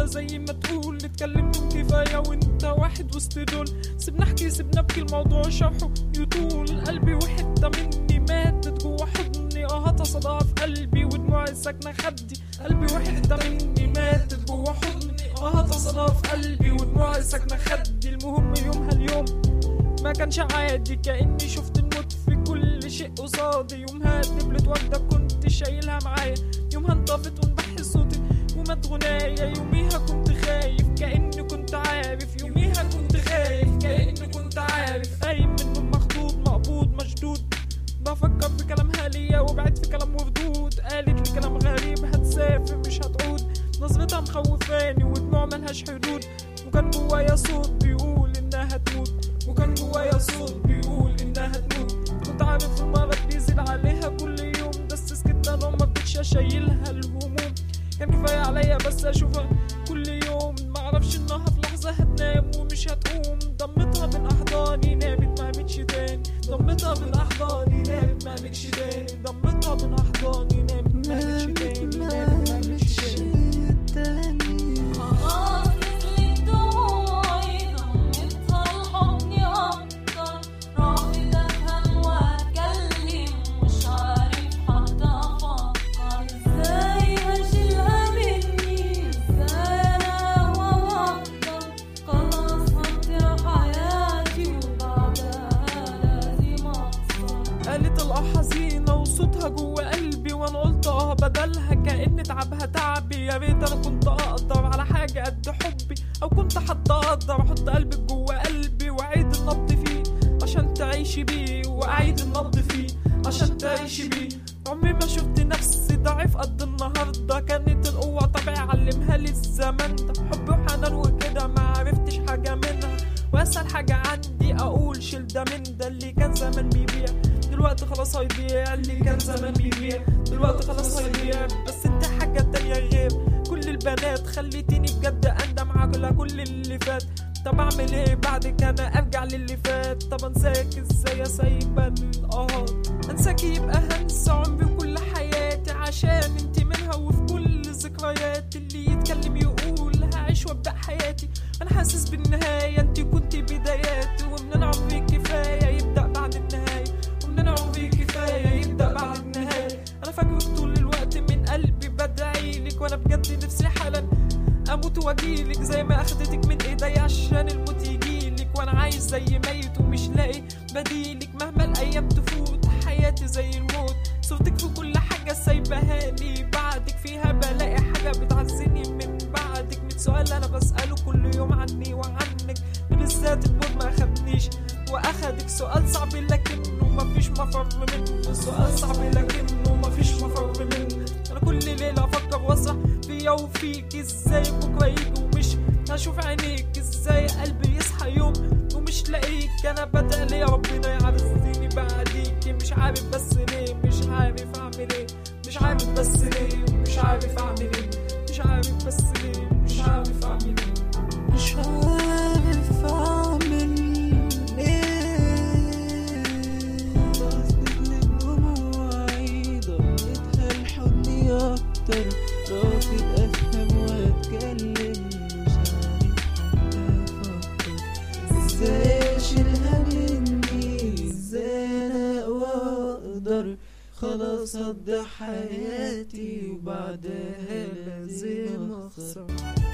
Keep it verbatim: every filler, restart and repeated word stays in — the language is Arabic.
زي ما تقول اتكلمتم كفاية وانت واحد وسط دول. سيبنا احكي سيبنا ابكي الموضوع شرحه يطول. قلبي وحدة مني ماتت جوا حضني، اه صداها في قلبي ودموعي ساكنة خدي. قلبي وحدة مني ماتت جوا حضني، اه صداها في قلبي ودموعي ساكنة خدي. المهم يومها اليوم ما كانش عادي، كأني شفت الموت في كل شيء قصادي. يومها دبلت وردة كنت شايلها معايا، يومها انطفت وانبح صوتي ومات غنايا. يوميها كنت خايف كأني كنت عارف، يوميها كنت خايف كأني كنت عارف. قايم من النوم مخضوض مقبوض مشدود، بفكر في كلامها ليا وبعد في كلام وردود. قالت لي كلام غريب هتسافر مش هتعود، نظرتها مخوفاني ودموع ملهاش حدود. وكان جوايا صوت بيقول انها تموت، وكان جوايا صوت بيقول انها تموت. كنت عارف المرض بيزيد عليها كل يوم، بس سكت انا وما بقتش اشيلها الهموم. كان كفايه عليا بس اشوفها كل يوم، معرفش انها في لحظه هتنام ومش هتقوم. ضمتها من احضاني نامت ما قامتش تاني، ضمتها من احضاني نامت ما قامتش تاني، ضمتها من احضاني نامت ما قامتش تاني، نامت ما قامتش تاني. قالت الاه حزينة وصوتها جوا قلبي، وانا قلت اه بدلها كأن تعبها تعبي. يا ريت انا كنت اقدر على حاجة قد حبي، او كنت حتى اقدر احط قلبك جوا قلبي واعيد النبض فيه عشان تعيشي بيه، واعيد النبض فيه عشان تعيشي بيه. عمري ما شفت نفسي ضعيف قد النهارده، كانت القوة طبيعي علمها لي الزمن ده. حب وحنان وكده ما عرفتش حاجة منها، واسهل حاجة عندي اقول شيل ده من ده. اللي كان زمان بيبيع دلوقتي خلاص هيضيع، اللي كان زمان بيبيع دلوقتي خلاص هيضيع. بس انت حاجة تانية غير كل البنات، خليتيني بجد اندم على كل اللي فات. طب اعمل ايه بعدك انا ارجع للي فات؟ طب انساك ازاي يا سايبة القهار؟ انساكي يبقى هنسى عمري وكل حياتي، عشان انت منها وفي كل ذكريات. اللي يتكلم يقول هعيش وابدأ حياتي، انا حاسس بالنهاية انت كنت بداياتي. ومن انا عمري كفاية يبدأ بعد النهاية، ومن انا عمري كفاية يبدأ بعد النهاية. انا فاكرك طول الوقت من قلبي بدعيلك، وانا بجد نفسي حالا اموت واجيلك زي ما اخدتك من ايدي عشان الموت يجيلك. وانا عايش زي ميت ومش لاقي بديلك، مهما الايام تفوت حياتي زي الموت. صورتك في كل حاجة سايبها لي، بعدك فيها بلاقي حاجة بتعزني من بعدك. ميت سؤال انا بسأله كل يوم عني وعنك، بالذات الموت ما اخدنيش واخدك. سؤال صعب لكنه مفيش مفر منه، سؤال صعب لكنه مفيش مفر منه. انا كل ليلة افكر واسرح فيا وفيك، ازاي بكرة يجي ومش هشوف عينيك، ازاي قلبي يصحى يوم ومش لاقيك. انا بدأ لي ربنا يعرفني بعديك، مش عارف بس ليه مش عارف اعمل ايه، مش عارف بس ليه مش عارف اعمل ايه، مش عارف بس ليه مش عارف اعمل ايه، مش عارف اعمل ايه. بصدق دموعي ضمتها لحضني اكتر، رافض افهم واتكلم مش عارف حتى افكر. ازاي اشيلها مني، ازاي انا واقدر خلاص اضيع حياتي وبعدها لازم اخسر.